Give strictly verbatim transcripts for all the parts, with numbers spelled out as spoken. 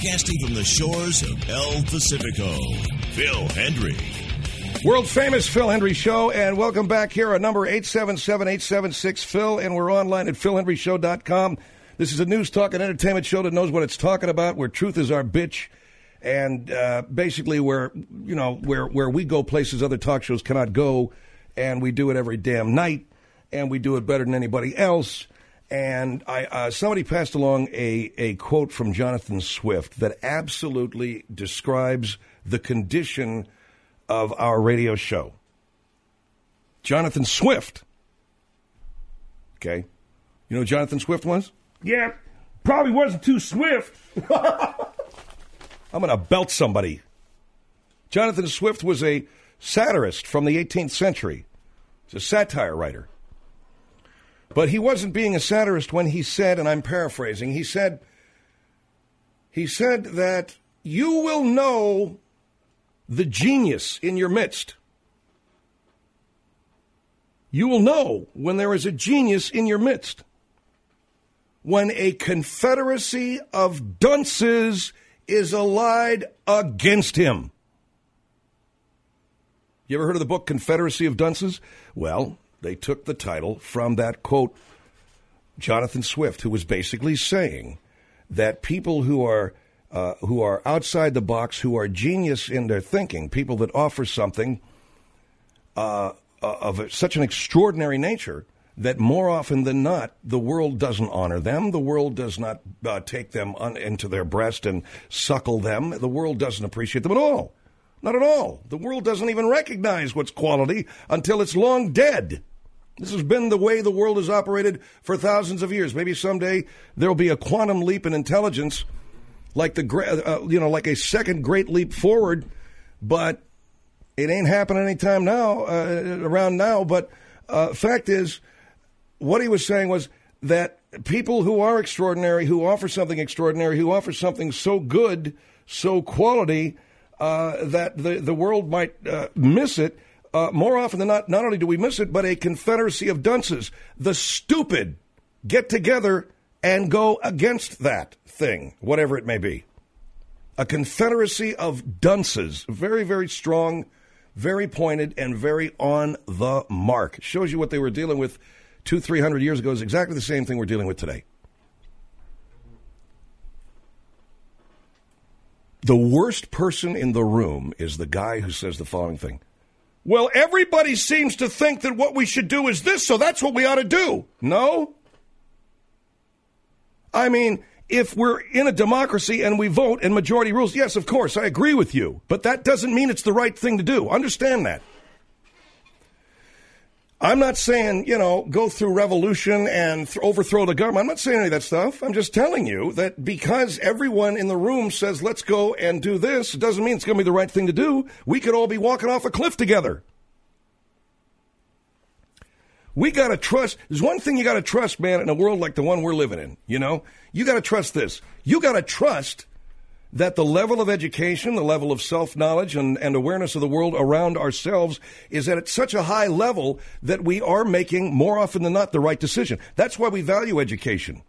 Broadcasting from the shores of El Pacifico, Phil Hendry. World famous Phil Hendry Show, and welcome back here on number eight seven seven, eight seven six, Phil, and we're online at phil hendry show dot com. This is a news, talk, and entertainment show that knows what it's talking about, where truth is our bitch, and uh, basically where, you know, where, where we go places other talk shows cannot go, and we do it every damn night, and we do it better than anybody else. And I, uh, somebody passed along a, a quote from Jonathan Swift that absolutely describes the condition of our radio show. Jonathan Swift. Okay. You know who Jonathan Swift was? Yeah, probably wasn't too swift. I'm going to belt somebody. Jonathan Swift was a satirist from the eighteenth century. He's a satire writer. But he wasn't being a satirist when he said, and I'm paraphrasing, he said, he said that you will know the genius in your midst. You will know when there is a genius in your midst. When a confederacy of dunces is allied against him. You ever heard of the book Confederacy of Dunces? Well, they took the title from that quote, Jonathan Swift, who was basically saying that people who are uh, who are outside the box, who are genius in their thinking, people that offer something uh, of such an extraordinary nature that more often than not, the world doesn't honor them. The world does not uh, take them on, into their breast and suckle them. The world doesn't appreciate them at all. Not at all. The world doesn't even recognize what's quality until it's long dead. This has been the way the world has operated for thousands of years. Maybe someday there'll be a quantum leap in intelligence, like the uh, you know, like a second great leap forward, but it ain't happening anytime now, uh, around now. But uh, fact is, what he was saying was that people who are extraordinary, who offer something extraordinary, who offer something so good, so quality, uh, that the the world might uh, miss it. Uh, more often than not, not only do we miss it, but a confederacy of dunces, the stupid, get together and go against that thing, whatever it may be. A confederacy of dunces, very, very strong, very pointed, and very on the mark. Shows you what they were dealing with two, three hundred years ago is exactly the same thing we're dealing with today. The worst person in the room is the guy who says the following thing. Well, everybody seems to think that what we should do is this, so that's what we ought to do. No. I mean, if we're in a democracy and we vote and majority rules, yes, of course, I agree with you. But that doesn't mean it's the right thing to do. Understand that. I'm not saying, you know, go through revolution and th- overthrow the government. I'm not saying any of that stuff. I'm just telling you that because everyone in the room says, let's go and do this, it doesn't mean it's going to be the right thing to do. We could all be walking off a cliff together. We got to trust. There's one thing you got to trust, man, in a world like the one we're living in, you know? You got to trust this. You got to trust that the level of education, the level of self-knowledge and, and awareness of the world around ourselves is at such a high level that we are making, more often than not, the right decision. That's why we value education.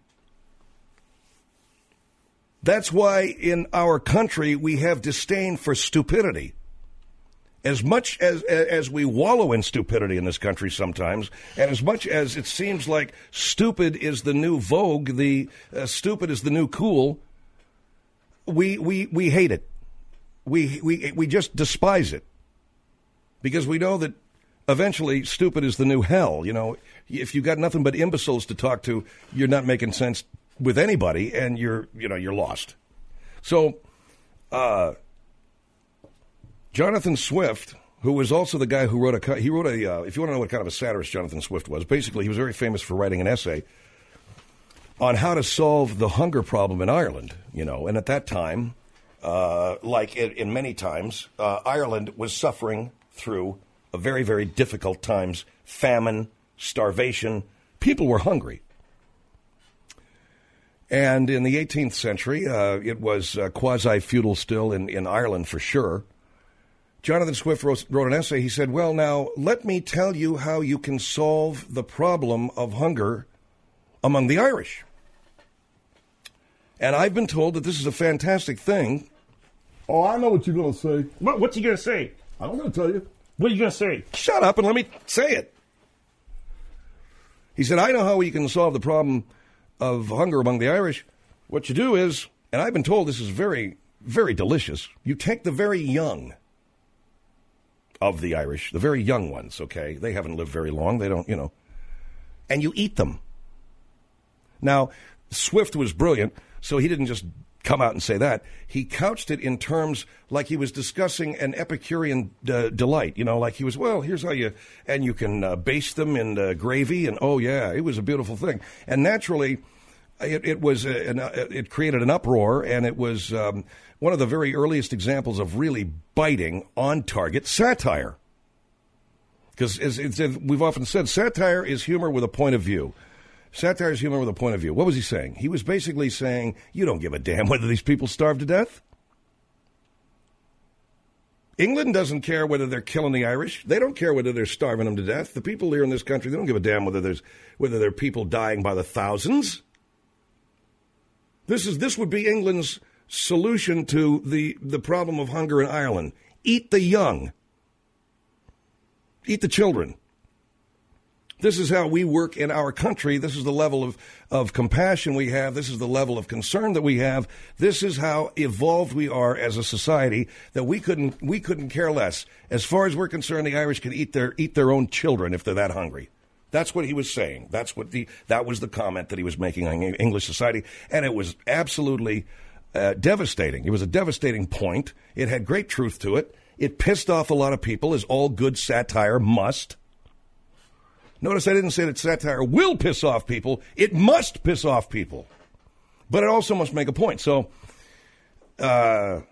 That's why in our country we have disdain for stupidity. As much as as we wallow in stupidity in this country sometimes, and as much as it seems like stupid is the new vogue, the uh, stupid is the new cool, We we we hate it. We we we just despise it because we know that eventually stupid is the new hell. You know, if you got nothing but imbeciles to talk to, you're not making sense with anybody, and you're you know you're lost. So, uh, Jonathan Swift, who was also the guy who wrote a he wrote a uh, if you want to know what kind of a satirist Jonathan Swift was, basically he was very famous for writing an essay on how to solve the hunger problem in Ireland, you know. And at that time, uh, like in, in many times, uh, Ireland was suffering through a very, very difficult times, famine, starvation. People were hungry. And in the eighteenth century, uh, it was uh, quasi-feudal still in, in Ireland for sure. Jonathan Swift wrote, wrote an essay. He said, well, now, let me tell you how you can solve the problem of hunger among the Irish. And I've been told that this is a fantastic thing. Oh, I know what you're going to say. What, what's he going to say? I'm going to tell you. What are you going to say? Shut up and let me say it. He said, I know how we can solve the problem of hunger among the Irish. What you do is, and I've been told this is very, very delicious, you take the very young of the Irish, the very young ones, okay? They haven't lived very long. They don't, you know. And you eat them. Now, Swift was brilliant, so he didn't just come out and say that. He couched it in terms like he was discussing an Epicurean uh, delight. You know, like he was, well, here's how you, and you can uh, baste them in uh, gravy, and oh, yeah, it was a beautiful thing. And naturally, it, it was, a, an, uh, it created an uproar, and it was um, one of the very earliest examples of really biting, on-target satire. Because as, as we've often said, satire is humor with a point of view. Satire is humor with a point of view. What was he saying? He was basically saying, you don't give a damn whether these people starve to death. England doesn't care whether they're killing the Irish. They don't care whether they're starving them to death. The people here in this country, they don't give a damn whether there's whether there are people dying by the thousands. This is this would be England's solution to the, the problem of hunger in Ireland. Eat the young. Eat the children. This is how we work in our country. This is the level of, of compassion we have. This is the level of concern that we have. This is how evolved we are as a society that we couldn't we couldn't care less. As far as we're concerned, the Irish can eat their eat their own children if they're that hungry. That's what he was saying. That's what the that was the comment that he was making on English society, and it was absolutely uh, devastating. It was a devastating point. It had great truth to it. It pissed off a lot of people, as all good satire must. Notice I didn't say that satire will piss off people. It must piss off people. But it also must make a point. So uh,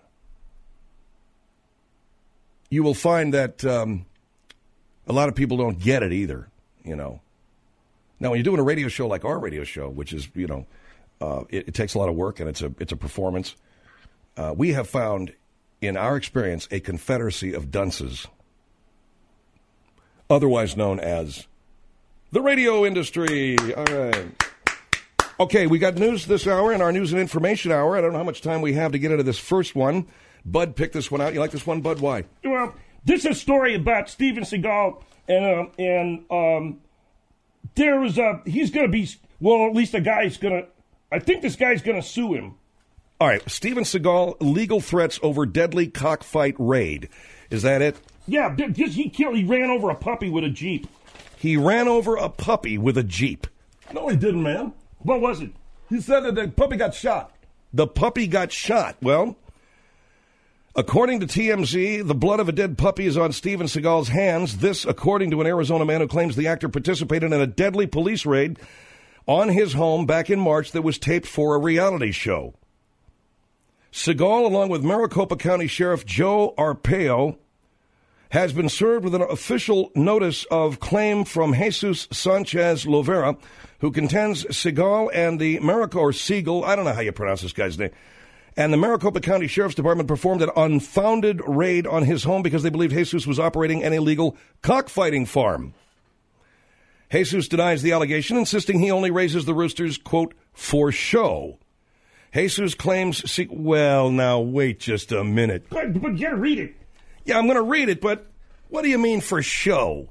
you will find that um, a lot of people don't get it either, you know. Now, when you're doing a radio show like our radio show, which is, you know, uh, it, it takes a lot of work and it's a, it's a performance, uh, we have found, in our experience, a confederacy of dunces, otherwise known as the radio industry. All right. Okay, we got news this hour in our news and information hour. I don't know how much time we have to get into this first one. Bud picked this one out. You like this one, Bud? Why? Well, this is a story about Steven Seagal, and uh, and um, there was a he's going to be well, at least a guy's going to. I think this guy's going to sue him. All right, Steven Seagal, legal threats over deadly cockfight raid. Is that it? Yeah, because he killed. He ran over a puppy with a Jeep. He ran over a puppy with a Jeep. No, he didn't, man. What was it? He said that the puppy got shot. The puppy got shot. Well, according to T M Z, the blood of a dead puppy is on Steven Seagal's hands. This, according to an Arizona man who claims the actor participated in a deadly police raid on his home back in March that was taped for a reality show. Seagal, along with Maricopa County Sheriff Joe Arpaio, has been served with an official notice of claim from Jesus Sanchez Lovera, who contends Seagal and the Maricopa, or Siegel, I don't know how you pronounce this guy's name, and the Maricopa County Sheriff's Department performed an unfounded raid on his home because they believed Jesus was operating an illegal cockfighting farm. Jesus denies the allegation, insisting he only raises the roosters, quote, for show. Jesus claims, see, well, now, wait just a minute. But, but you gotta read it. Yeah, I'm going to read it, but what do you mean for show?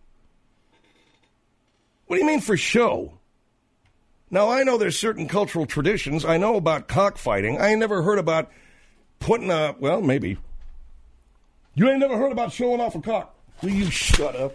What do you mean for show? Now, I know there's certain cultural traditions. I know about cockfighting. I ain't never heard about putting a, well, maybe. You ain't never heard about showing off a cock. Will you shut up?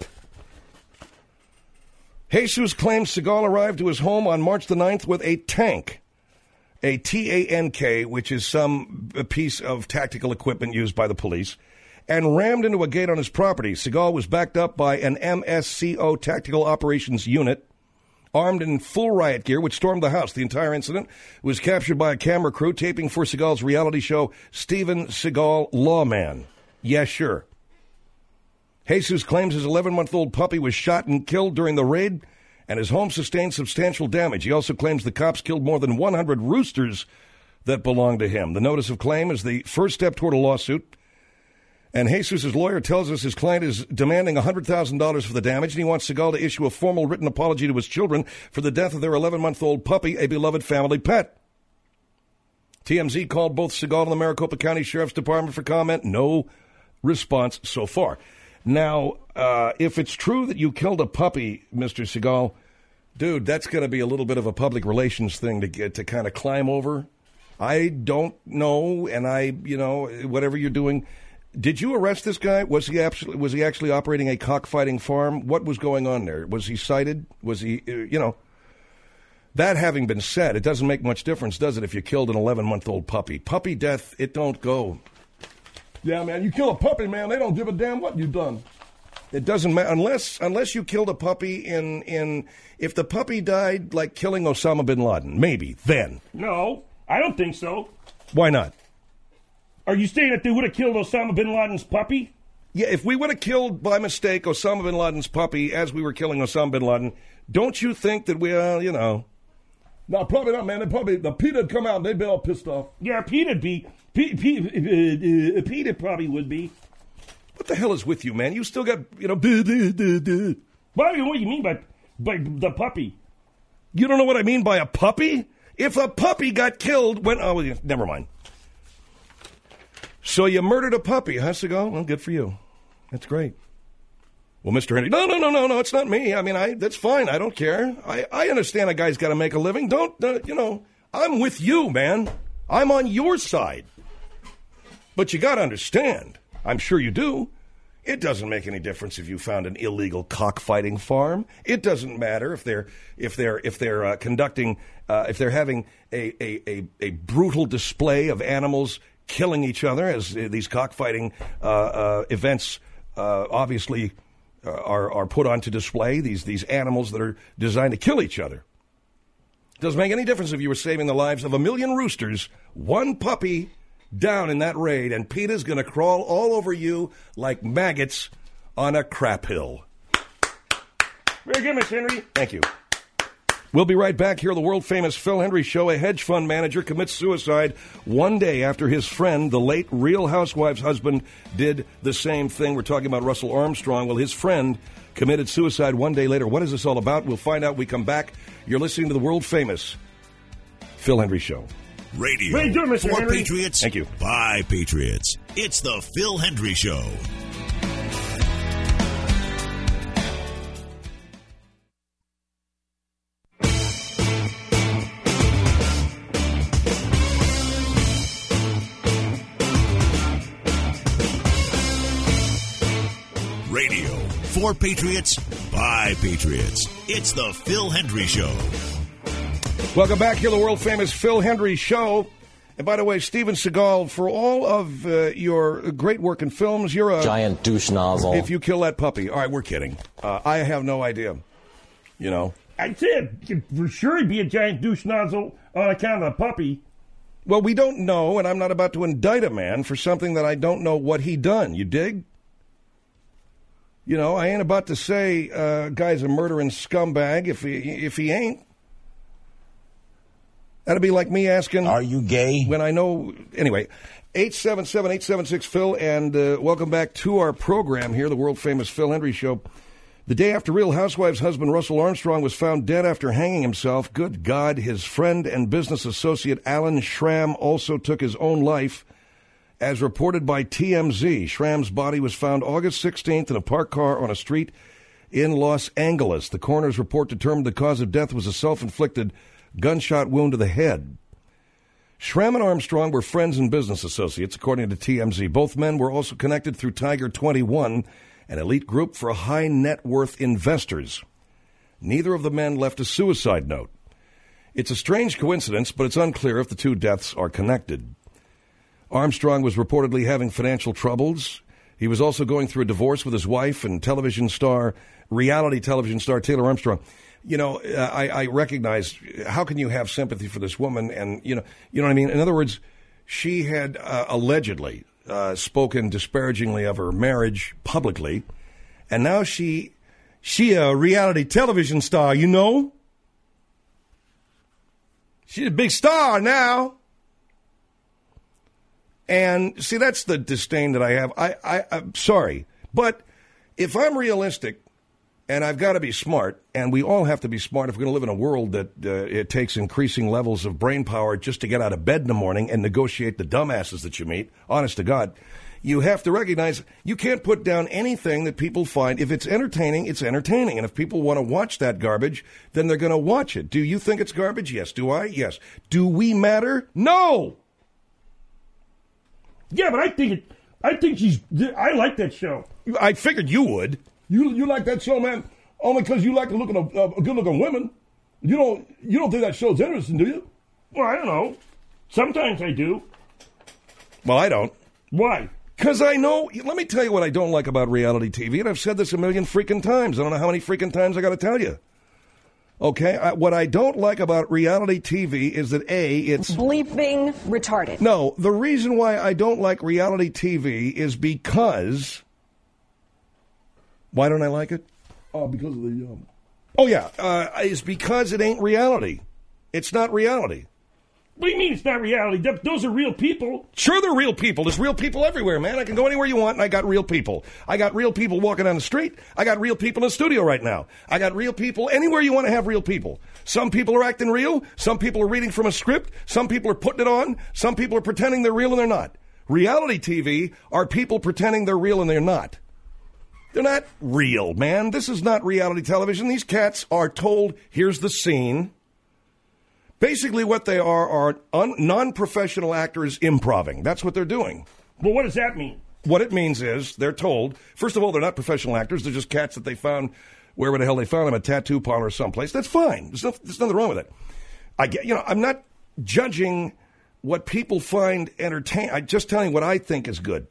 Jesus claims Seagal arrived to his home on March the ninth with a tank, a T A N K, which is some piece of tactical equipment used by the police, and rammed into a gate on his property. Seagal was backed up by an M S C O Tactical Operations Unit, armed in full riot gear, which stormed the house. The entire incident was captured by a camera crew taping for Seagal's reality show, Steven Seagal Lawman. Yes, sure. Jesus claims his eleven-month-old puppy was shot and killed during the raid, and his home sustained substantial damage. He also claims the cops killed more than one hundred roosters that belonged to him. The notice of claim is the first step toward a lawsuit. And Jesus' lawyer tells us his client is demanding one hundred thousand dollars for the damage, and he wants Seagal to issue a formal written apology to his children for the death of their eleven-month-old puppy, a beloved family pet. T M Z called both Segal and the Maricopa County Sheriff's Department for comment. No response so far. Now, uh, if it's true that you killed a puppy, Mister Segal, dude, that's going to be a little bit of a public relations thing to get to kind of climb over. I don't know, and I, you know, whatever you're doing. Did you arrest this guy? Was he actually was he actually operating a cockfighting farm? What was going on there? Was he cited? Was he, uh, you know? That having been said, it doesn't make much difference, does it, if you killed an eleven-month-old puppy? Puppy death, it don't go. Yeah, man, you kill a puppy, man, they don't give a damn what you've done. It doesn't matter unless unless you killed a puppy in in if the puppy died like killing Osama bin Laden, maybe then. No, I don't think so. Why not? Are you saying that they would have killed Osama bin Laden's puppy? Yeah, if we would have killed by mistake Osama bin Laden's puppy as we were killing Osama bin Laden, don't you think that we, uh, you know? No, probably not, man. They probably the PETA come out and they'd be all pissed off. Yeah, PETA'd be. P- P- uh, uh, PETA probably would be. What the hell is with you, man? You still got, you know, duh, duh, duh, duh. What do you mean by by the puppy? You don't know what I mean by a puppy? If a puppy got killed when, oh, never mind. So you murdered a puppy, huh, Segal? Well, good for you. That's great. Well, Mister Henry, no, no, no, no, no, it's not me. I mean, I that's fine. I don't care. I, I understand a guy's got to make a living. Don't, uh, you know, I'm with you, man. I'm on your side. But you got to understand, I'm sure you do, it doesn't make any difference if you found an illegal cockfighting farm. It doesn't matter if they're if they're if they're uh, conducting uh, if they're having a, a, a, a brutal display of animals killing each other, as uh, these cockfighting uh, uh, events uh, obviously uh, are are put onto display. These these animals that are designed to kill each other. Doesn't make any difference if you were saving the lives of a million roosters, one puppy down in that raid, and PETA's going to crawl all over you like maggots on a crap hill. Very good, Miss Henry. Thank you. We'll be right back here on the world-famous Phil Hendrie Show. A hedge fund manager commits suicide one day after his friend, the late Real Housewives husband, did the same thing. We're talking about Russell Armstrong. Well, his friend committed suicide one day later. What is this all about? We'll find out when we come back. You're listening to the world-famous Phil Hendrie Show. Radio Very good, Mister for Henry. Patriots. Thank you. By Patriots. It's the Phil Hendrie Show. Radio for Patriots. By Patriots. It's the Phil Hendrie Show. Welcome back here to the world-famous Phil Hendrie Show. And by the way, Steven Seagal, for all of uh, your great work in films, you're a... giant douche nozzle. If you kill that puppy. All right, we're kidding. Uh, I have no idea. You know? I'd say it for sure he'd be a giant douche nozzle on account of the puppy. Well, we don't know, and I'm not about to indict a man for something that I don't know what he done. You dig? You know, I ain't about to say uh, guy's a murdering scumbag if he if he ain't. That'd be like me asking, are you gay? When I know, anyway, eight seven seven, eight seven six, Phil, and uh, welcome back to our program here, the world-famous Phil Hendrie Show. The day after Real Housewives husband Russell Armstrong was found dead after hanging himself, good God, his friend and business associate Alan Schramm also took his own life. As reported by T M Z, Schramm's body was found August sixteenth in a parked car on a street in Los Angeles. The coroner's report determined the cause of death was a self-inflicted gunshot wound to the head. Schramm and Armstrong were friends and business associates, according to T M Z. Both men were also connected through Tiger twenty-one, an elite group for high net worth investors. Neither of the men left a suicide note. It's a strange coincidence, but it's unclear if the two deaths are connected. Armstrong was reportedly having financial troubles. He was also going through a divorce with his wife and television star, reality television star Taylor Armstrong. You know, I, I recognize, how can you have sympathy for this woman? And, you know, you know what I mean? In other words, she had uh, allegedly uh, spoken disparagingly of her marriage publicly. And now she, she a reality television star, you know? She's a big star now. And see, that's the disdain that I have. I, I, I'm sorry. But if I'm realistic, And I've got to be smart, and we all have to be smart if we're going to live in a world that uh, it takes increasing levels of brain power just to get out of bed in the morning and negotiate the dumbasses that you meet. Honest to God. You have to recognize you can't put down anything that people find. If it's entertaining, it's entertaining. And if people want to watch that garbage, then they're going to watch it. Do you think it's garbage? Yes. Do I? Yes. Do we matter? No. Yeah, but I think it, I think she's, I like that show. I figured you would. You you like that show, man, only because you like to look at a, a good-looking women. You don't you don't think that show's interesting, do you? Well, I don't know. Sometimes I do. Well, I don't. Why? Because I know, let me tell you what I don't like about reality T V, and I've said this a million freaking times. I don't know how many freaking times I got to tell you. Okay, I, what I don't like about reality T V is that, A, it's... bleeping retarded. No, the reason why I don't like reality T V is because... Why don't I like it? Oh, uh, because of the... Um... Oh, yeah, uh, it's because it ain't reality. It's not reality. What do you mean it's not reality? Those are real people. Sure, they're real people. There's real people everywhere, man. I can go anywhere you want, and I got real people. I got real people walking down the street. I got real people in the studio right now. I got real people anywhere you want to have real people. Some people are acting real. Some people are reading from a script. Some people are putting it on. Some people are pretending they're real and they're not. Reality T V are people pretending they're real and they're not. They're not real, man. This is not reality television. These cats are told, here's the scene. Basically, what they are are un- non-professional actors improving. That's what they're doing. Well, what does that mean? What it means is they're told, first of all, they're not professional actors. They're just cats that they found wherever the hell they found them, a tattoo parlor or someplace. That's fine. There's, no, there's nothing wrong with it. I get, you know, I'm not judging what people find entertaining. I'm just telling you what I think is good.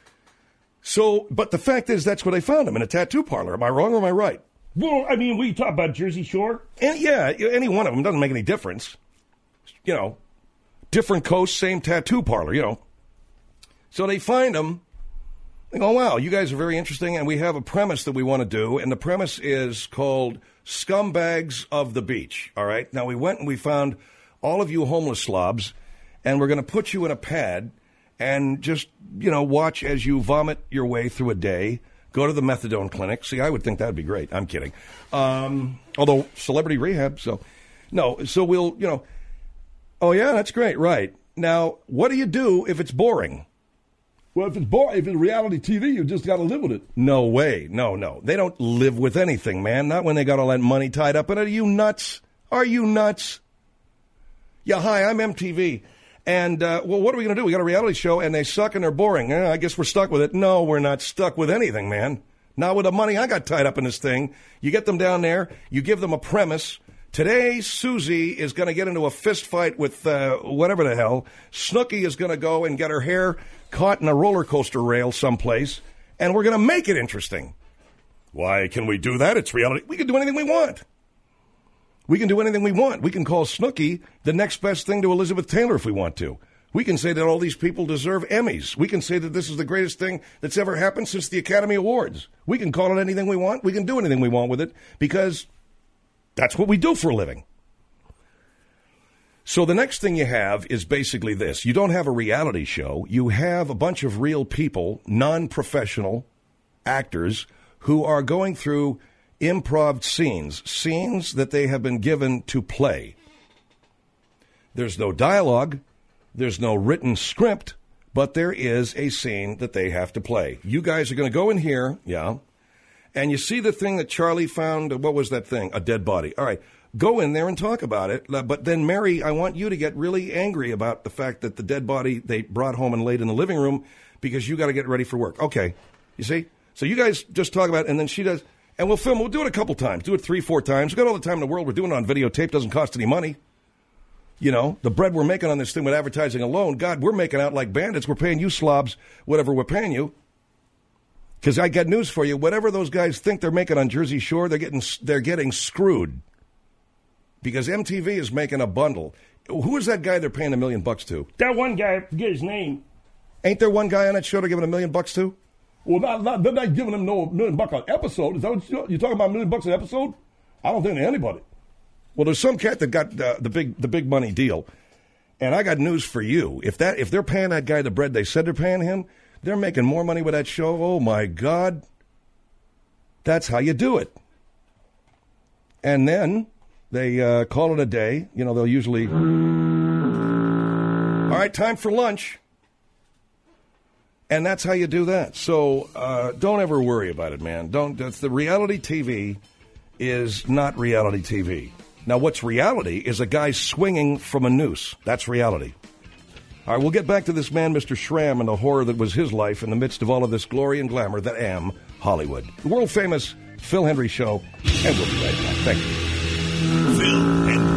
So, but the fact is, that's where they found them, in a tattoo parlor. Am I wrong or am I right? Well, I mean, we talk about Jersey Shore. And yeah, any one of them doesn't make any difference. You know, different coast, same tattoo parlor, you know. So they find them. They go, wow, you guys are very interesting, and we have a premise that we want to do, and the premise is called Scumbags of the Beach, all right? Now, we went and we found all of you homeless slobs, and we're going to put you in a pad and just, you know, watch as you vomit your way through a day. Go to the methadone clinic. See, I would think that would be great. I'm kidding. Um, although, celebrity rehab, so. No, so we'll, you know. Oh, yeah, that's great. Right. Now, what do you do if it's boring? Well, if it's boring, if it's reality T V, you just got to live with it. No way. No, no. They don't live with anything, man. Not when they got all that money tied up in it. Are you nuts? Are you nuts? Yeah, hi, I'm M T V. And, uh, well, what are we going to do? We got a reality show, and they suck and they're boring. Eh, I guess we're stuck with it. No, we're not stuck with anything, man. Not with the money I got tied up in this thing. You get them down there. You give them a premise. Today, Susie is going to get into a fist fight with uh, whatever the hell. Snooki is going to go and get her hair caught in a roller coaster rail someplace, and we're going to make it interesting. Why can we do that? It's reality. We can do anything we want. We can do anything we want. We can call Snooki the next best thing to Elizabeth Taylor if we want to. We can say that all these people deserve Emmys. We can say that this is the greatest thing that's ever happened since the Academy Awards. We can call it anything we want. We can do anything we want with it because that's what we do for a living. So the next thing you have is basically this. You don't have a reality show. You have a bunch of real people, non-professional actors, who are going through improv scenes, scenes that they have been given to play. There's no dialogue. There's no written script, but there is a scene that they have to play. You guys are going to go in here, yeah, and you see the thing that Charlie found. What was that thing? A dead body. All right, go in there and talk about it. But then, Mary, I want you to get really angry about the fact that the dead body they brought home and laid in the living room because you got to get ready for work. Okay, you see? So you guys just talk about it, and then she does. And we'll film. We'll do it a couple times. Do it three, four times. We've got all the time in the world. We're doing it on videotape. Doesn't cost any money. You know, the bread we're making on this thing with advertising alone, God, we're making out like bandits. We're paying you slobs whatever we're paying you. Because I got news for you. Whatever those guys think they're making on Jersey Shore, they're getting they're getting screwed. Because M T V is making a bundle. Who is that guy they're paying a million bucks to? That one guy, I forget his name. Ain't there one guy on that show they're giving a million bucks to? Well, not, not, they're not giving them no million bucks an episode. Is that what you're, you're talking about? A million bucks an episode? I don't think to anybody. Well, there's some cat that got uh, the big the big money deal, and I got news for you. If that if they're paying that guy the bread they said they're paying him, they're making more money with that show. Oh my God, that's how you do it. and then they uh, call it a day. You know, they'll usually, all right, time for lunch. And that's how you do that. So uh, don't ever worry about it, man. Don't. That's the reality T V is not reality T V. Now, what's reality is a guy swinging from a noose. That's reality. All right, we'll get back to this man, Mister Schramm, and the horror that was his life in the midst of all of this glory and glamour that am Hollywood. The world-famous Phil Hendrie Show, and we'll be right back. Thank you. Phil Hendrie.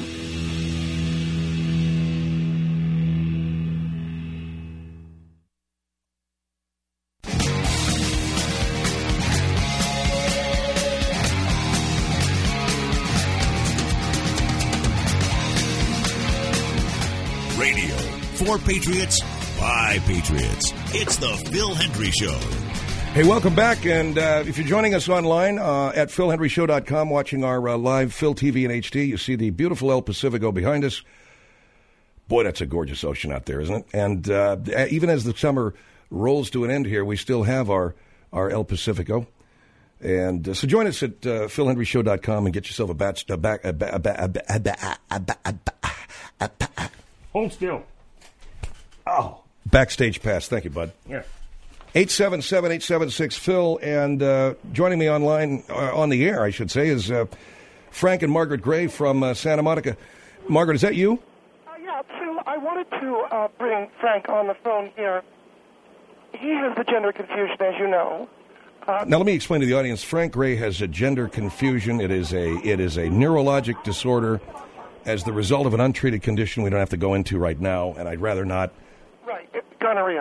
Radio for Patriots by Patriots. It's the Phil Hendrie Show. Hey, welcome back, and uh, if you're joining us online uh, at phil hendrie show dot com, watching our uh, live Phil T V in H D, you see the beautiful El Pacifico behind us. Boy, that's a gorgeous ocean out there, isn't it? And uh, even as the summer rolls to an end here, we still have our, our El Pacifico. And uh, so join us at uh, phil hendrie show dot com and get yourself a batch. A back, a ba- a ba- a ba- a ba- a ba- a ba- a ba- Hold still. Oh, backstage pass. Thank you, bud. Yeah. eight seven seven, eight seven six, Phil, and uh, joining me online, uh, on the air, I should say, is uh, Frank and Margaret Gray from uh, Santa Monica. Margaret, is that you? Uh, yeah, Phil, I wanted to uh, bring Frank on the phone here. He has the gender confusion, as you know. Uh, now, let me explain to the audience. Frank Gray has a gender confusion. It is a it is a neurologic disorder as the result of an untreated condition we don't have to go into right now, and I'd rather not. Right, it, gonorrhea.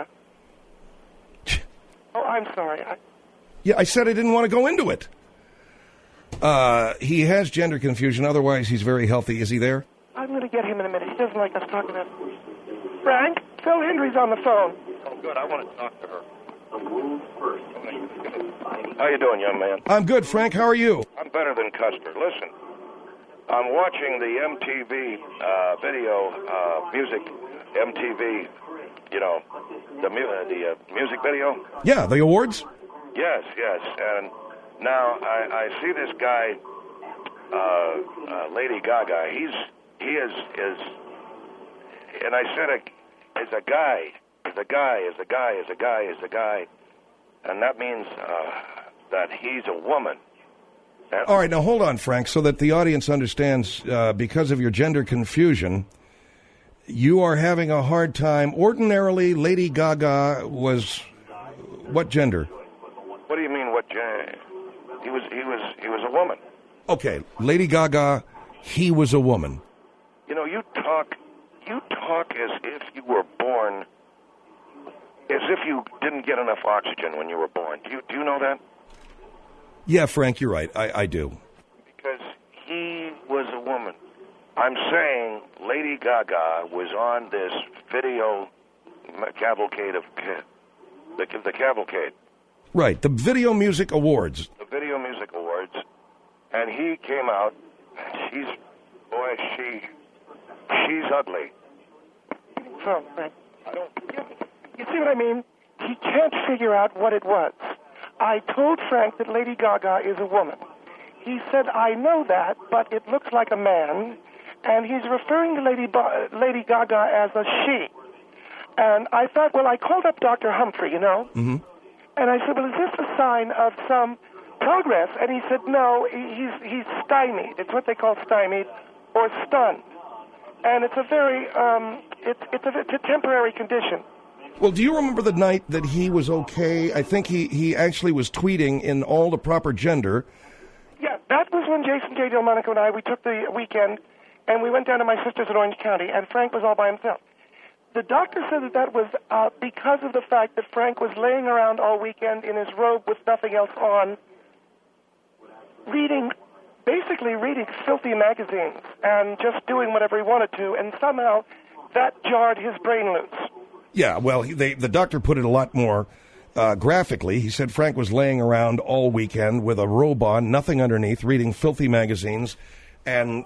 Oh, I'm sorry. I... Yeah, I said I didn't want to go into it. Uh, he has gender confusion. Otherwise, he's very healthy. Is he there? I'm going to get him in a minute. He doesn't like us talking about it. Frank, Phil Hendrie's on the phone. Oh, good. I want to talk to her. How you doing, young man? I'm good, Frank. How are you? I'm better than Custer. Listen, I'm watching the M T V uh, video, uh, music, M T V, you know, the, mu- uh, the uh, music video. Yeah, the awards? Yes, yes. And now I, I see this guy, uh, uh, Lady Gaga. He's, he is, is, and I said, a, is a guy, is a guy, is a guy, is a guy, is a guy. And that means uh, that he's a woman. And All right, now hold on, Frank, so that the audience understands, uh, because of your gender confusion, you are having a hard time. Ordinarily, Lady Gaga was what gender? What do you mean? What gender? He was. He was. He was a woman. Okay, Lady Gaga. He was a woman. You know, you talk. You talk as if you were born. As if you didn't get enough oxygen when you were born. Do you? Do you know that? Yeah, Frank, you're right. I, I do. Because he was a woman. I'm saying Lady Gaga was on this video cavalcade of the, the cavalcade. Right, the Video Music Awards. The Video Music Awards, and he came out. She's, boy, she, she's ugly. So, Frank, you, you see what I mean? He can't figure out what it was. I told Frank that Lady Gaga is a woman. He said, I know that, but it looks like a man. And he's referring to Lady, ba- Lady Gaga as a she. And I thought, well, I called up Doctor Humphrey, you know. Mm-hmm. And I said, well, is this a sign of some progress? And he said, no, he's, he's stymied. It's what they call stymied or stunned. And it's a very, um, it's, it's, a, it's a temporary condition. Well, do you remember the night that he was okay? I think he, he actually was tweeting in all the proper gender. Yeah, that was when Jason J. Delmonico and I, we took the weekend, and we went down to my sister's in Orange County, and Frank was all by himself. The doctor said that that was uh, because of the fact that Frank was laying around all weekend in his robe with nothing else on, reading, basically reading filthy magazines and just doing whatever he wanted to, and somehow that jarred his brain loose. Yeah, well, he, they, the doctor put it a lot more uh, graphically. He said Frank was laying around all weekend with a robe on, nothing underneath, reading filthy magazines, and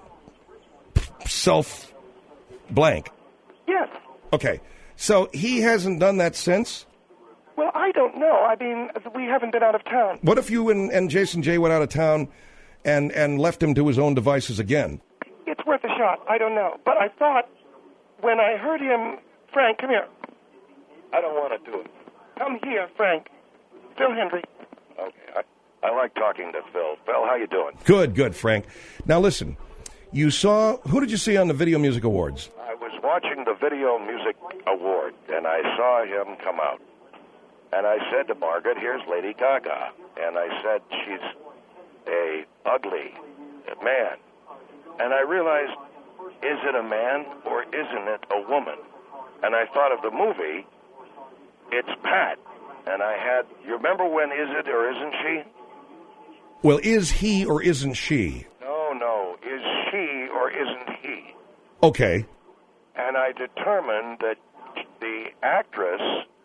self-blank. Yes. Okay, so he hasn't done that since? Well, I don't know. I mean, we haven't been out of town. What if you and, and Jason J. went out of town and, and left him to his own devices again. It's worth a shot. I don't know. But I thought when I heard him, Frank, come here. I don't want to do it. Come here, Frank. Phil Hendrie. Okay. I, I like talking to Phil. Phil, how you doing? Good, good, Frank. Now listen, you saw, who did you see on the Video Music Awards? I was watching the Video Music Award, and I saw him come out. And I said to Margaret, here's Lady Gaga. And I said, she's a ugly man. And I realized, is it a man or isn't it a woman? And I thought of the movie, It's Pat. And I had, you remember when Is It or Isn't She? Well, is he or isn't she? No, no. Is she or isn't he? Okay. And I determined that the actress,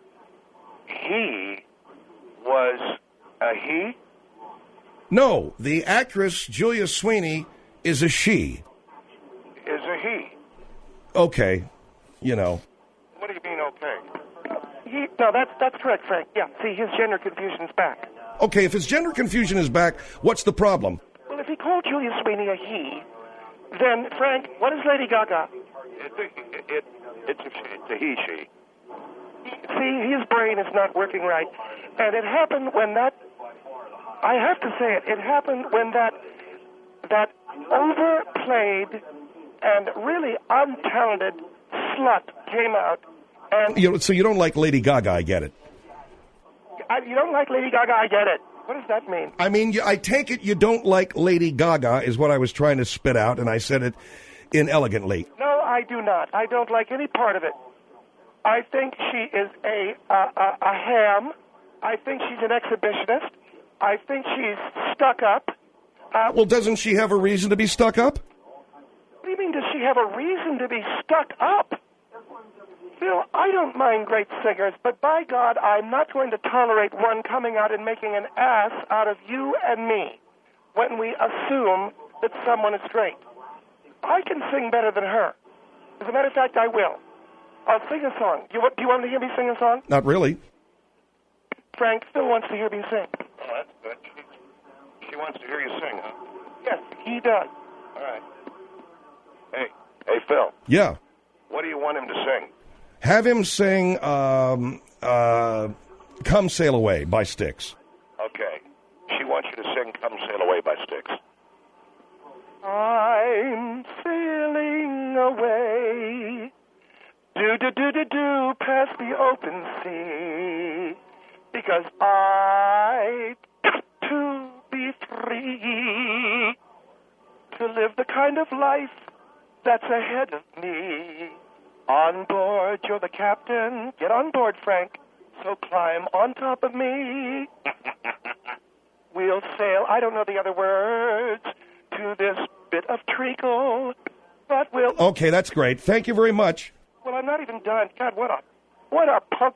he, was a he? No, the actress, Julia Sweeney, is a she. Is a he. Okay. You know. What do you mean, okay? He, no, that's, that's correct, Frank. Yeah, see, his gender confusion's back. Okay, if his gender confusion is back, what's the problem? Well, if he called Julia Sweeney a he, then, Frank, what is Lady Gaga? It, it, it, it's, a, it's a he, she. See, his brain is not working right. And it happened when that, I have to say it, it happened when that, that overplayed and really untalented slut came out. And You know, so you don't like Lady Gaga, I get it. I, you don't like Lady Gaga, I get it. What does that mean? I mean, you- I take it you don't like Lady Gaga is what I was trying to spit out, and I said it inelegantly. No, I do not. I don't like any part of it. I think she is a, a, a, a ham. I think she's an exhibitionist. I think she's stuck up. Uh, Well, doesn't she have a reason to be stuck up? What do you mean, does she have a reason to be stuck up? Phil, I don't mind great singers, but by God, I'm not going to tolerate one coming out and making an ass out of you and me when we assume that someone is great. I can sing better than her. As a matter of fact, I will. I'll sing a song. You, do you want to hear me sing a song? Not really. Frank, Phil wants to hear me sing. Oh, that's good. She, she wants to hear you sing, huh? Yes, he does. All right. Hey, hey, Phil. Yeah. What do you want him to sing? Have him sing um, uh, Come Sail Away by Styx. Okay. She wants you to sing Come Sail Away by Styx. I'm sailing away, do-do-do-do-do, past the open sea, because I got to be free, to live the kind of life that's ahead of me. On board, you're the captain. Get on board, Frank. So climb on top of me. We'll sail, I don't know the other words, to this bit of treacle, but we'll... Okay, that's great. Thank you very much. Well, I'm not even done. God, what a, what a punk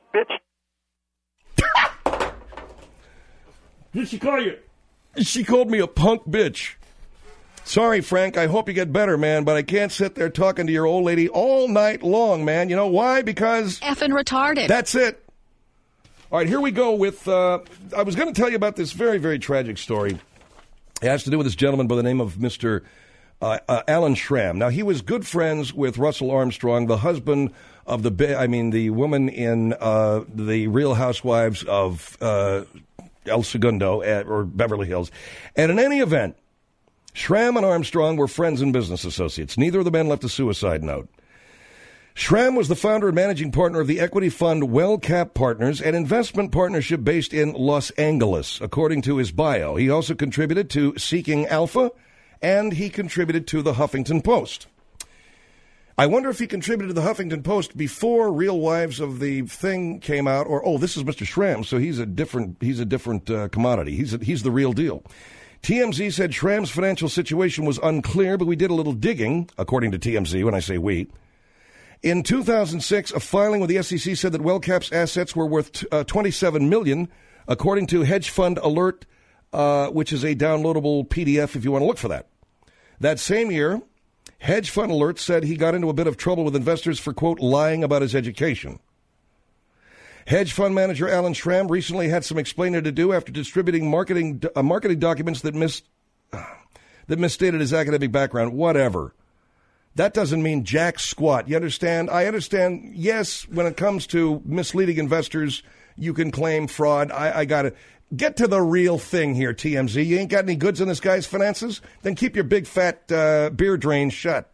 bitch. Did she call you? She called me a punk bitch. Sorry, Frank, I hope you get better, man, but I can't sit there talking to your old lady all night long, man. You know why? Because... Effing retarded. That's it. All right, here we go with... Uh, I was going to tell you about this very, very tragic story. It has to do with this gentleman by the name of Mister Uh, uh, Alan Schramm. Now, he was good friends with Russell Armstrong, the husband of the... I mean, the woman in uh, the Real Housewives of uh, El Segundo, at, or Beverly Hills. And in any event... Schramm and Armstrong were friends and business associates. Neither of the men left a suicide note. Schramm was the founder and managing partner of the equity fund WellCap Partners, an investment partnership based in Los Angeles, according to his bio. He also contributed to Seeking Alpha, and he contributed to the Huffington Post. I wonder if he contributed to the Huffington Post before Real Wives of the Thing came out, or, oh, this is Mister Schramm, so he's a different, he's a different uh, commodity. He's, a, he's the real deal. T M Z said Schramm's financial situation was unclear, but we did a little digging, according to T M Z, when I say we. In two thousand six, a filing with the S E C said that WellCap's assets were worth uh, twenty-seven million dollars, according to Hedge Fund Alert, uh, which is a downloadable P D F if you want to look for that. That same year, Hedge Fund Alert said he got into a bit of trouble with investors for, quote, lying about his education. Hedge fund manager Alan Schramm recently had some explaining to do after distributing marketing uh, marketing documents that mis- that misstated his academic background. Whatever. That doesn't mean jack squat. You understand? I understand, yes, when it comes to misleading investors, you can claim fraud. I, I got to get to the real thing here, T M Z. You ain't got any goods on this guy's finances? Then keep your big fat uh, beer drain shut.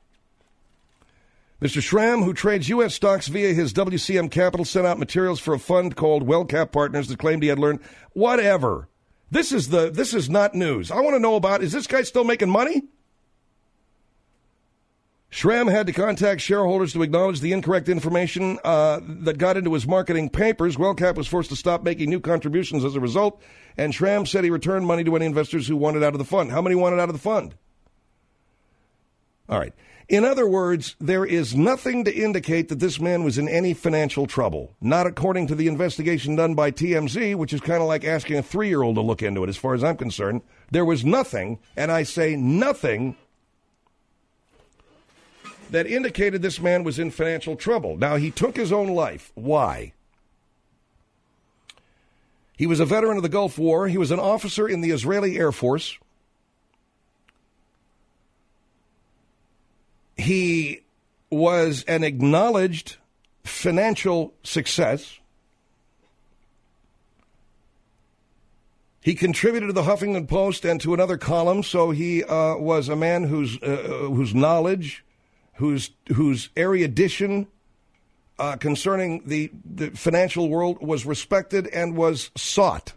Mister Schramm, who trades U S stocks via his W C M Capital, sent out materials for a fund called WellCap Partners that claimed he had learned whatever. This is the this is not news. I want to know about, is this guy still making money? Schramm had to contact shareholders to acknowledge the incorrect information uh, that got into his marketing papers. WellCap was forced to stop making new contributions as a result, and Schramm said he returned money to any investors who wanted out of the fund. How many wanted out of the fund? All right. In other words, there is nothing to indicate that this man was in any financial trouble. Not according to the investigation done by T M Z, which is kind of like asking a three-year-old to look into it, as far as I'm concerned. There was nothing, and I say nothing, that indicated this man was in financial trouble. Now, he took his own life. Why? He was a veteran of the Gulf War. He was an officer in the Israeli Air Force. He was an acknowledged financial success. He contributed to the Huffington Post and to another column, so he uh, was a man whose uh, whose knowledge, whose whose erudition uh, concerning the, the financial world was respected and was sought.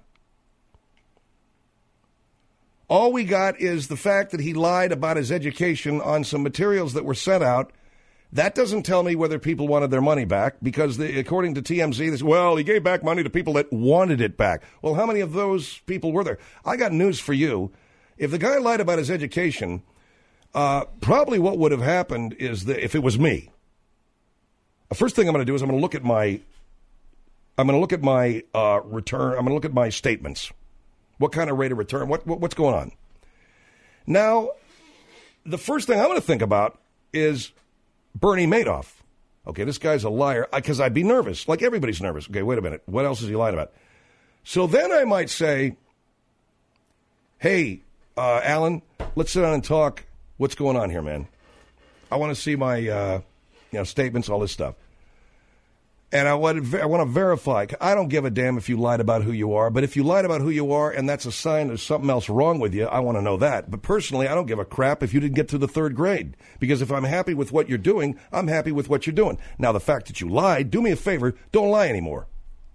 All we got is the fact that he lied about his education on some materials that were sent out. That doesn't tell me whether people wanted their money back, because the, according to T M Z, this, well, he gave back money to people that wanted it back. Well, how many of those people were there? I got news for you. If the guy lied about his education, uh, probably what would have happened is that if it was me, the first thing I'm going to do is I'm going to look at my, I'm going to look at my uh, return. I'm going to look at my statements. What kind of rate of return? What, what what's going on? Now, the first thing I'm going to think about is Bernie Madoff. Okay, this guy's a liar, because I'd be nervous, like everybody's nervous. Okay, wait a minute. What else is he lying about? So then I might say, hey, uh, Alan, let's sit down and talk. What's going on here, man? I want to see my uh, you know, statements, all this stuff. And I want, to, I want to verify. I don't give a damn if you lied about who you are, but if you lied about who you are and that's a sign there's something else wrong with you, I want to know that. But personally, I don't give a crap if you didn't get to the third grade, because if I'm happy with what you're doing, I'm happy with what you're doing. Now, the fact that you lied, do me a favor, don't lie anymore.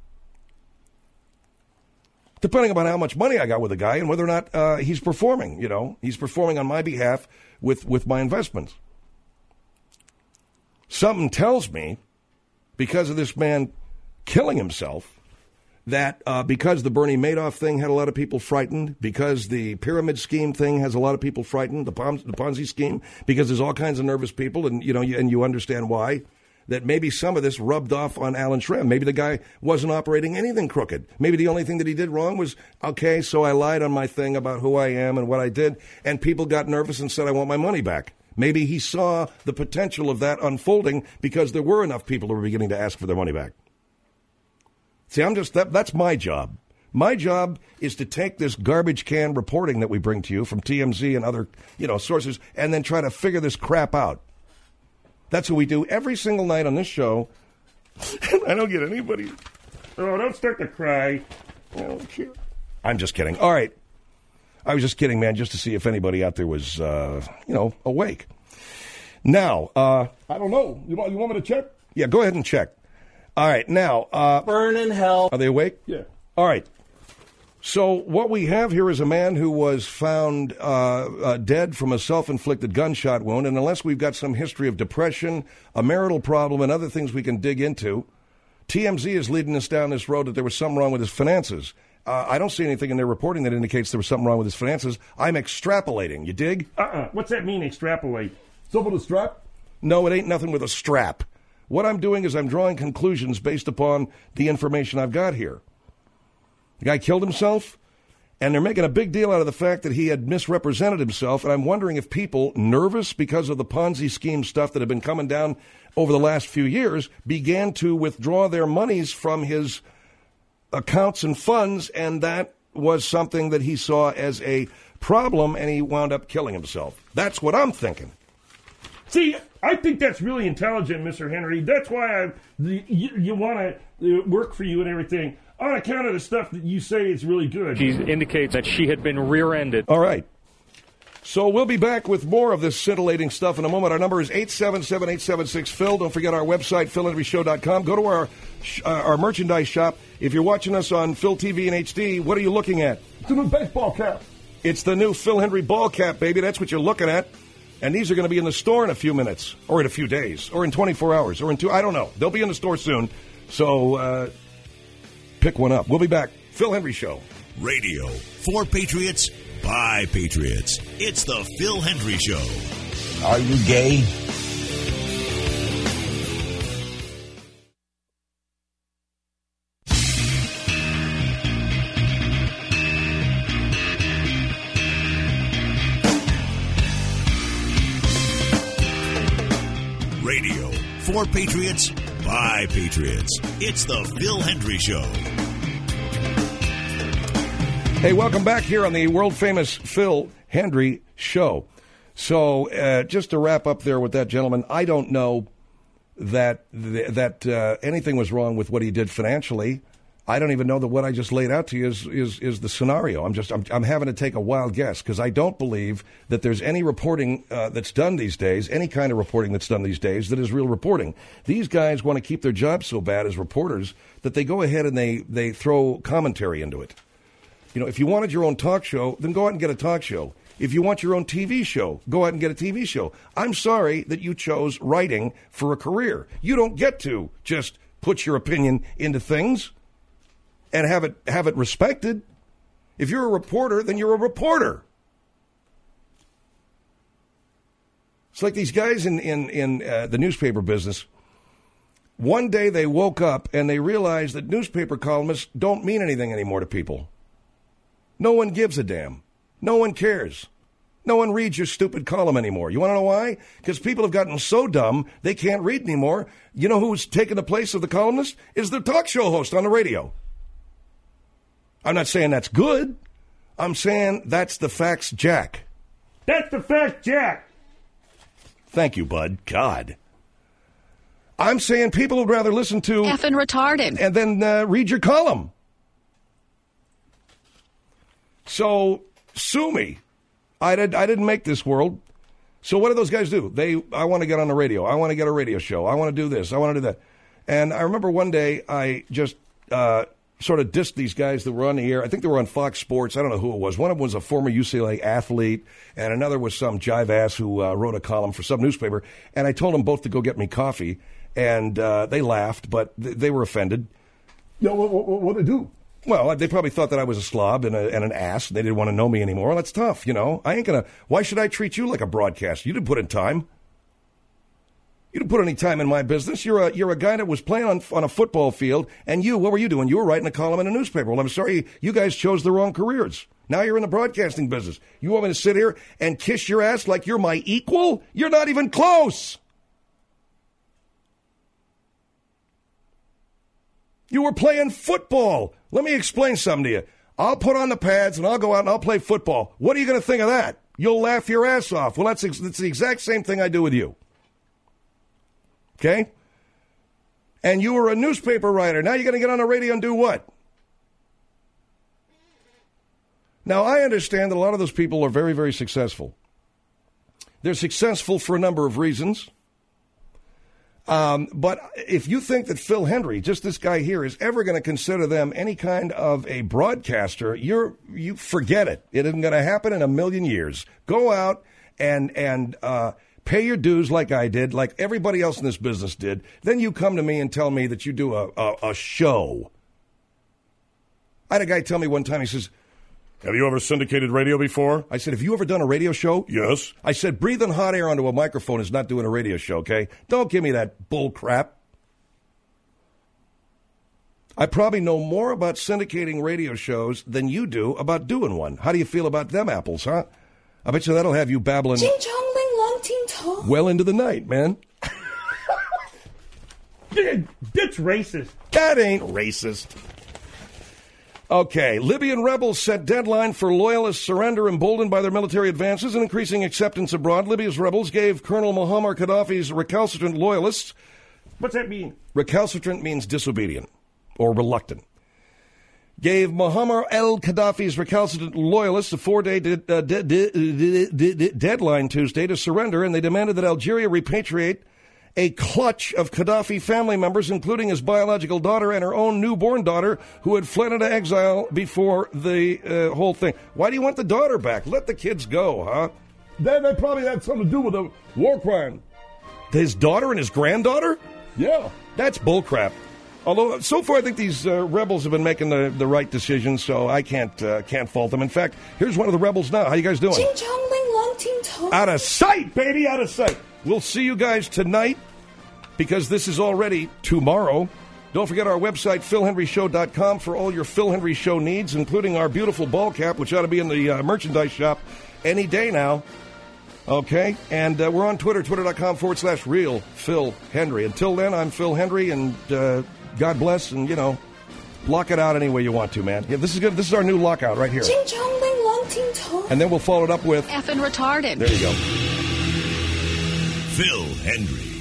Depending upon how much money I got with the guy and whether or not uh, he's performing, you know, he's performing on my behalf with, with my investments. Something tells me, because of this man killing himself, that uh, because the Bernie Madoff thing had a lot of people frightened, because the pyramid scheme thing has a lot of people frightened, the Ponzi, the Ponzi scheme, because there's all kinds of nervous people, and you know, and you understand why, that maybe some of this rubbed off on Alan Schramm. Maybe the guy wasn't operating anything crooked. Maybe the only thing that he did wrong was, okay, so I lied on my thing about who I am and what I did, and people got nervous and said, I want my money back. Maybe he saw the potential of that unfolding because there were enough people who were beginning to ask for their money back. See, I'm just, that, that's my job. My job is to take this garbage can reporting that we bring to you from T M Z and other, you know, sources, and then try to figure this crap out. That's what we do every single night on this show. I don't get anybody. Oh, don't start to cry. Oh, I'm just kidding. All right. I was just kidding, man, just to see if anybody out there was, uh, you know, awake. Now, uh, I don't know. You want, you want me to check? Yeah, go ahead and check. All right, now. Uh, Burn in hell. Are they awake? Yeah. All right. So what we have here is a man who was found uh, uh, dead from a self-inflicted gunshot wound, and unless we've got some history of depression, a marital problem, and other things we can dig into, T M Z is leading us down this road that there was something wrong with his finances. Uh, I don't see anything in their reporting that indicates there was something wrong with his finances. I'm extrapolating. You dig? Uh-uh. What's that mean, extrapolate? Something with a strap? No, it ain't nothing with a strap. What I'm doing is I'm drawing conclusions based upon the information I've got here. The guy killed himself, and they're making a big deal out of the fact that he had misrepresented himself, and I'm wondering if people, nervous because of the Ponzi scheme stuff that had been coming down over the last few years, began to withdraw their monies from his accounts and funds, and that was something that he saw as a problem, and he wound up killing himself. That's what I'm thinking. See, I think that's really intelligent, Mister Henry. That's why I, the, you, you want to work for you and everything. On account of the stuff that you say is really good. She indicates that she had been rear-ended. All right. So we'll be back with more of this scintillating stuff in a moment. Our number is eight seven seven, eight seven six, Phil. Don't forget our website, phil henry show dot com. Go to our uh, our merchandise shop. If you're watching us on Phil T V in H D, what are you looking at? It's a new baseball cap. It's the new Phil Henry ball cap, baby. That's what you're looking at. And these are going to be in the store in a few minutes, or in a few days, or in twenty-four hours, or in two. I don't know. They'll be in the store soon. So uh, pick one up. We'll be back. Phil Henry Show. Radio for Patriots by Patriots. It's the Phil Henry Show. Are you gay? Radio for Patriots by Patriots. It's the Phil Henry Show. Hey, welcome back here on the world-famous Phil Henry Show. So, uh, just to wrap up there with that gentleman, I don't know that that uh, anything was wrong with what he did financially. I don't even know that what I just laid out to you is is, is the scenario. I'm just I'm, I'm having to take a wild guess because I don't believe that there's any reporting uh, that's done these days, any kind of reporting that's done these days that is real reporting. These guys want to keep their jobs so bad as reporters that they go ahead and they they throw commentary into it. You know, if you wanted your own talk show, then go out and get a talk show. If you want your own T V show, go out and get a T V show. I'm sorry that you chose writing for a career. You don't get to just put your opinion into things and have it have it respected. If you're a reporter, then you're a reporter. It's like these guys in, in, in uh, the newspaper business. One day they woke up and they realized that newspaper columnists don't mean anything anymore to people. No one gives a damn. No one cares. No one reads your stupid column anymore. You want to know why? Because people have gotten so dumb they can't read anymore. You know who's taken the place of the columnist? Is the talk show host on the radio. I'm not saying that's good. I'm saying that's the facts, Jack. That's the fact, Jack. Thank you, bud. God. I'm saying people would rather listen to... Effing retarded. And then uh, read your column. So, sue me. I, did, I didn't make this world. So what do those guys do? They, I want to get on the radio. I want to get a radio show. I want to do this. I want to do that. And I remember one day I just uh, sort of dissed these guys that were on the air. I think they were on Fox Sports. I don't know who it was. One of them was a former U C L A athlete, and another was some jive ass who uh, wrote a column for some newspaper. And I told them both to go get me coffee, and uh, they laughed, but th- they were offended. Yo, what, what, what did they do? Well, they probably thought that I was a slob and, a, and an ass, and they didn't want to know me anymore. Well, that's tough, you know. I ain't going to... Why should I treat you like a broadcaster? You didn't put in time. You didn't put any time in my business. You're a you're a guy that was playing on, on a football field, and you, what were you doing? You were writing a column in a newspaper. Well, I'm sorry, you guys chose the wrong careers. Now you're in the broadcasting business. You want me to sit here and kiss your ass like you're my equal? You're not even close. You were playing football. Let me explain something to you. I'll put on the pads and I'll go out and I'll play football. What are you going to think of that? You'll laugh your ass off. Well, that's, that's the exact same thing I do with you. Okay? And you were a newspaper writer. Now you're going to get on the radio and do what? Now, I understand that a lot of those people are very, very successful. They're successful for a number of reasons. Um, but if you think that Phil Henry, just this guy here, is ever going to consider them any kind of a broadcaster, you're you forget it. It isn't going to happen in a million years. Go out and and uh, pay your dues like I did, like everybody else in this business did. Then you come to me and tell me that you do a, a, a show. I had a guy tell me one time, he says, have you ever syndicated radio before? I said, have you ever done a radio show? Yes. I said, breathing hot air onto a microphone is not doing a radio show, okay? Don't give me that bull crap. I probably know more about syndicating radio shows than you do about doing one. How do you feel about them apples, huh? I bet you that'll have you babbling Jing Chong Ling Long Ting Tong. well into the night, man. That's racist. That ain't racist. Okay, Libyan rebels set deadline for loyalist surrender emboldened by their military advances and increasing acceptance abroad. Libya's rebels gave Colonel Muammar Gaddafi's recalcitrant loyalists... What's that mean? Recalcitrant means disobedient or reluctant. Gave Muammar al-Gaddafi's recalcitrant loyalists a four-day de- uh, de- de- de- de- de- deadline Tuesday to surrender, and they demanded that Algeria repatriate a clutch of Gaddafi family members, including his biological daughter and her own newborn daughter, who had fled into exile before the uh, whole thing. Why do you want the daughter back? Let the kids go, huh? That, that probably had something to do with a war crime. His daughter and his granddaughter? Yeah. That's bullcrap. Although, so far, I think these uh, rebels have been making the, the right decision, so I can't uh, can't fault them. In fact, here's one of the rebels now. How you guys doing? Ching Chong Ling Long Ting Tong. Out of sight, baby, out of sight. We'll see you guys tonight, because this is already tomorrow. Don't forget our website, phil henry show dot com, for all your Phil Henry Show needs, including our beautiful ball cap, which ought to be in the uh, merchandise shop any day now. Okay? And uh, we're on Twitter, twitter.com forward slash real Phil Henry. Until then, I'm Phil Henry, and uh, God bless, and, you know, lock it out any way you want to, man. Yeah, this is good. This is our new lockout right here. Ching Chong Ling Long Ting Tong. And then we'll follow it up with... Effing retarded. There you go. Phil Henry.